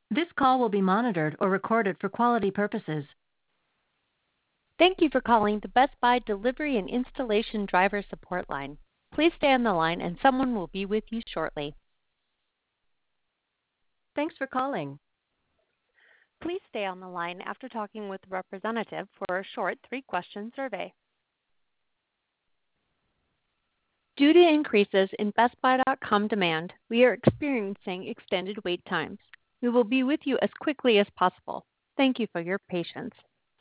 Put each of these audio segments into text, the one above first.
This call will be monitored or recorded for quality purposes. Thank you for calling the Best Buy Delivery and Installation Driver Support Line. Please stay on the line and someone will be with you shortly. Thanks for calling. Please stay on the line after talking with a representative for a short 3-question survey. Due to increases in BestBuy.com demand, we are experiencing extended wait times. We will be with you as quickly as possible. Thank you for your patience.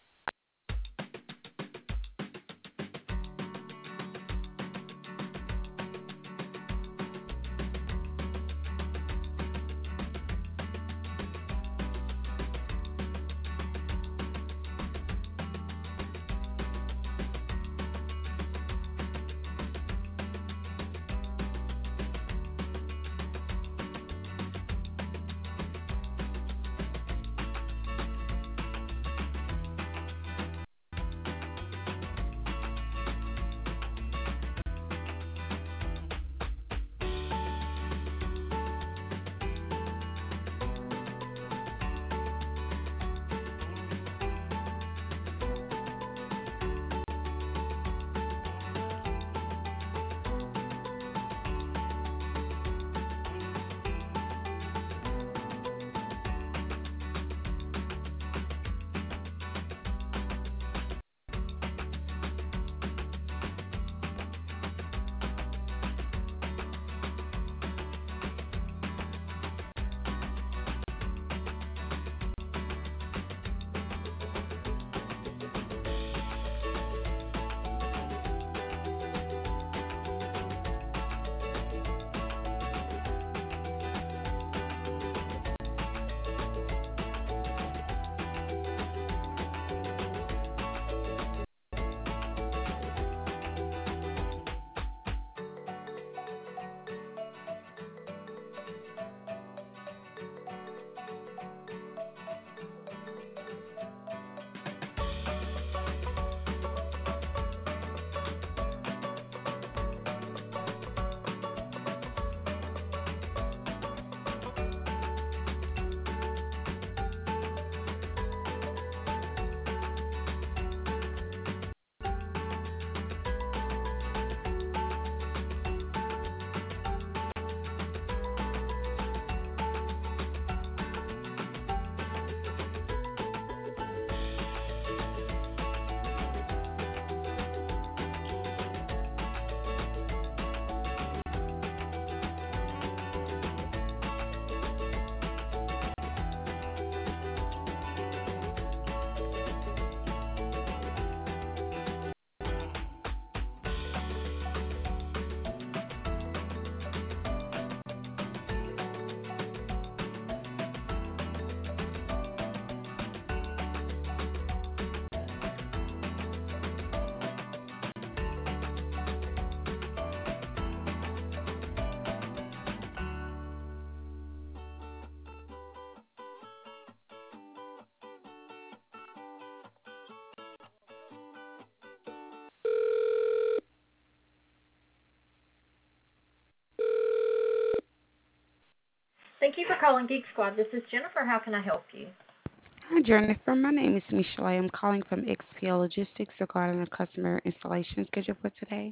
Thank you for calling Geek Squad. This is Jennifer. How can I help you? Hi, Jennifer. My name is Michelle. I'm calling from XPL Logistics regarding a customer installation schedule for today.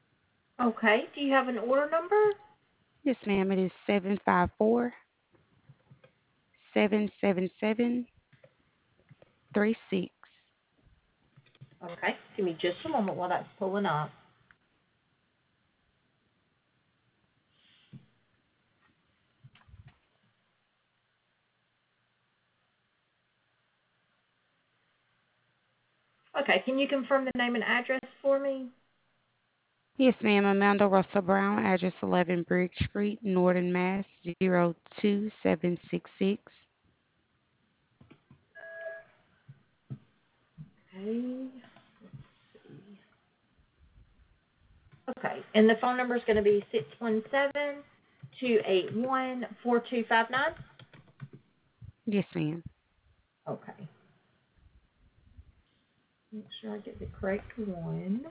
Okay. Do you have an order number? Yes, ma'am. It is 754-777-36. Okay. Give me just a moment while that's pulling up. Okay. Can you confirm the name and address for me? Yes, ma'am. Amanda Russell Brown, address 11 Bridge Street, Northern Mass. 02766. Okay. Okay. And the phone number is going to be 617-281-4259? Yes, ma'am. Okay. Make sure I get the correct one.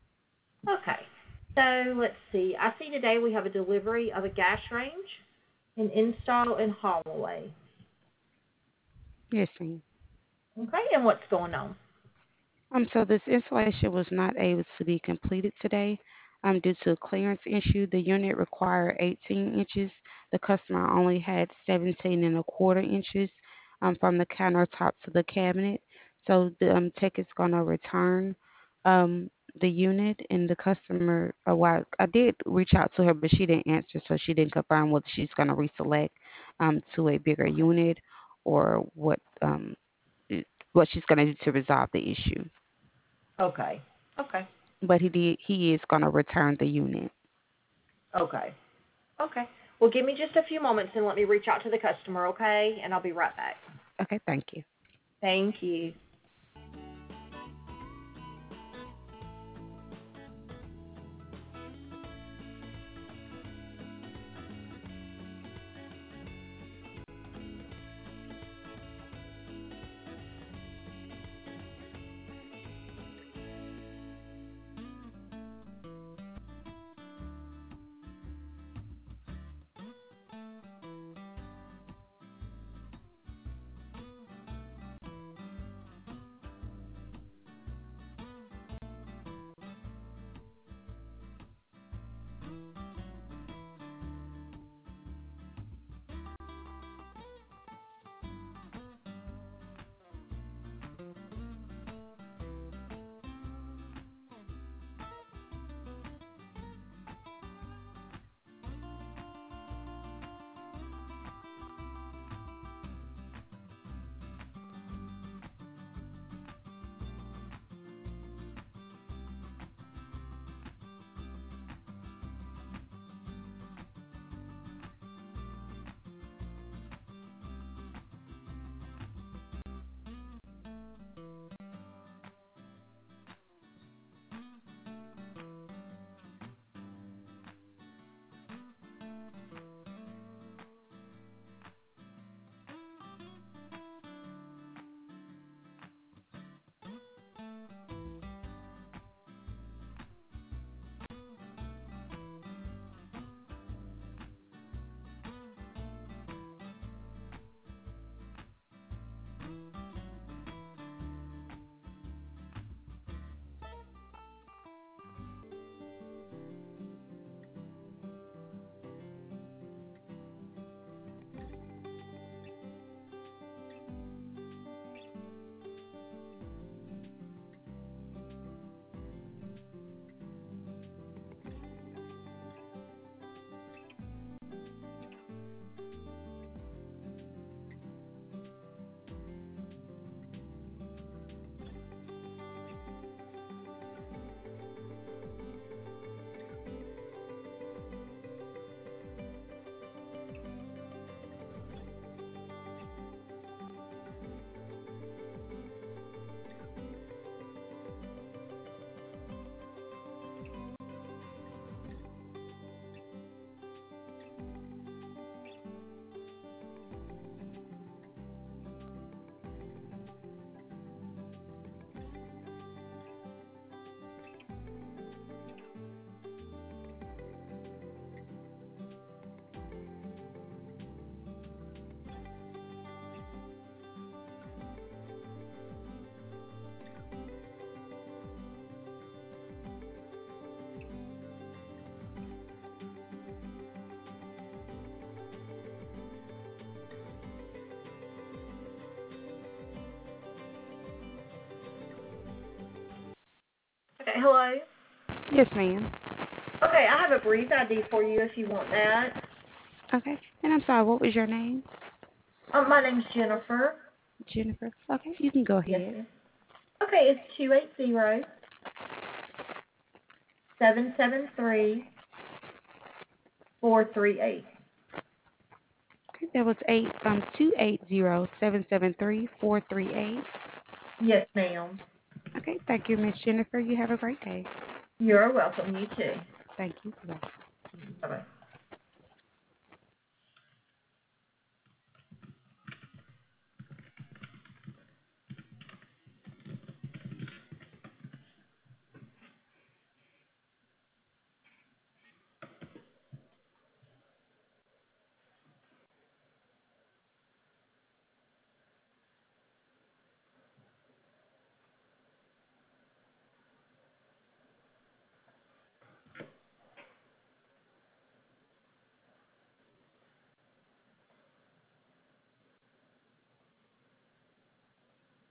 Okay. So let's see. I see today we have a delivery of a gas range and install in hallway. Yes, ma'am. Okay, and what's going on? So this installation was not able to be completed today. Due to a clearance issue, the unit required 18 inches. The customer only had 17 and a quarter inches from the countertop to the cabinet. So the tech is going to return the unit, and the customer. Well, I did reach out to her, but she didn't answer, so she didn't confirm whether she's going to reselect to a bigger unit or what she's going to do to resolve the issue. Okay. Okay. But he is going to return the unit. Okay. Okay. Well, give me just a few moments and let me reach out to the customer, okay? And I'll be right back. Okay, thank you. Thank you. Okay, hello? Yes, ma'am. Okay, I have a brief ID for you if you want that. Okay. And I'm sorry, what was your name? My name's Jennifer. Jennifer. Okay, you can go Yes, ahead. ma'am. Okay, it's 280-773-438. Okay, that was 280-773-438. Yes, ma'am. Okay, thank you, Miss Jennifer. You have a great day. You're welcome. You too. Thank you. Bye. Bye-bye.